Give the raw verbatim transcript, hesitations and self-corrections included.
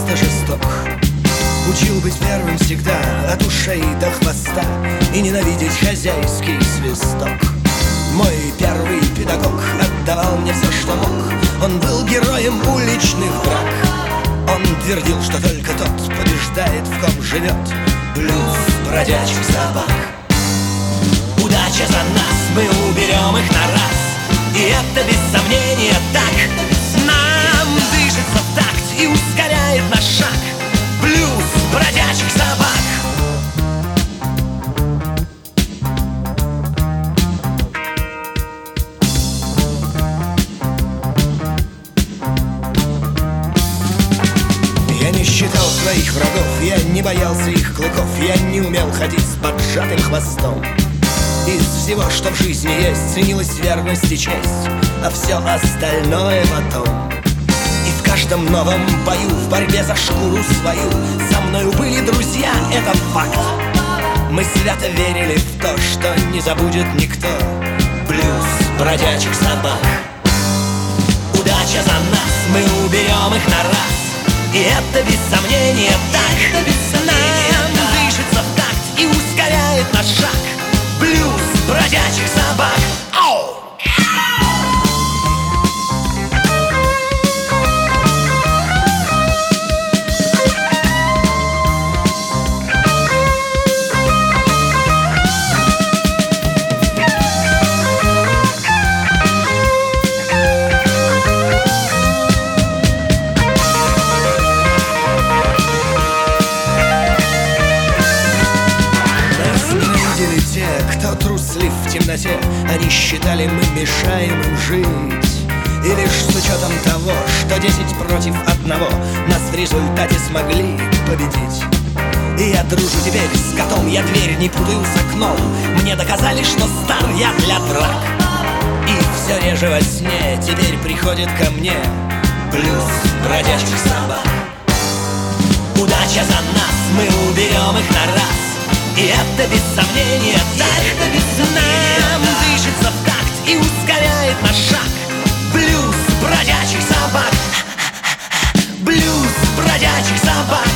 когда-то жесток. Учил быть первым всегда, от ушей до хвоста, и ненавидеть хозяйский свисток. Мой первый педагог отдавал мне все, что мог. Он был героем уличных драк. Он твердил, что только тот побеждает, в ком живет блюз бродячих собак. Удача за нас, мы уберем их на раз, и это без сомнения так. Нам дышится в такт и ускоряет наш шаг блюз бродячих собак. Я не считал своих врагов, я не боялся их клыков, я не умел ходить с поджатым хвостом. Из всего, что в жизни есть, ценилась верность и честь, а все остальное потом. И в каждом новом бою, в борьбе за шкуру свою, со мною были друзья, это факт. Мы свято верили в то, что не забудет никто блюз бродячих собак. Удача за нас, мы уберем их на раз, и это без сомнения так. Нам дышится в такт и ускоряет наш шаг блюз бродячих собак. Оу! Те, кто труслив в темноте, они считали, мы мешаем им жить. И лишь с учетом того, что десять против одного нас в результате смогли победить. И я дружу теперь с котом, я дверь не путаю с окном. Мне доказали, что стар я для драк. И все реже во сне теперь приходит ко мне блюз бродячих собак. Удача за нас, мы уберем их на раз, и это без сомнения так. Нам дышится в такт и ускоряет наш шаг блюз бродячих собак. Блюз бродячих собак.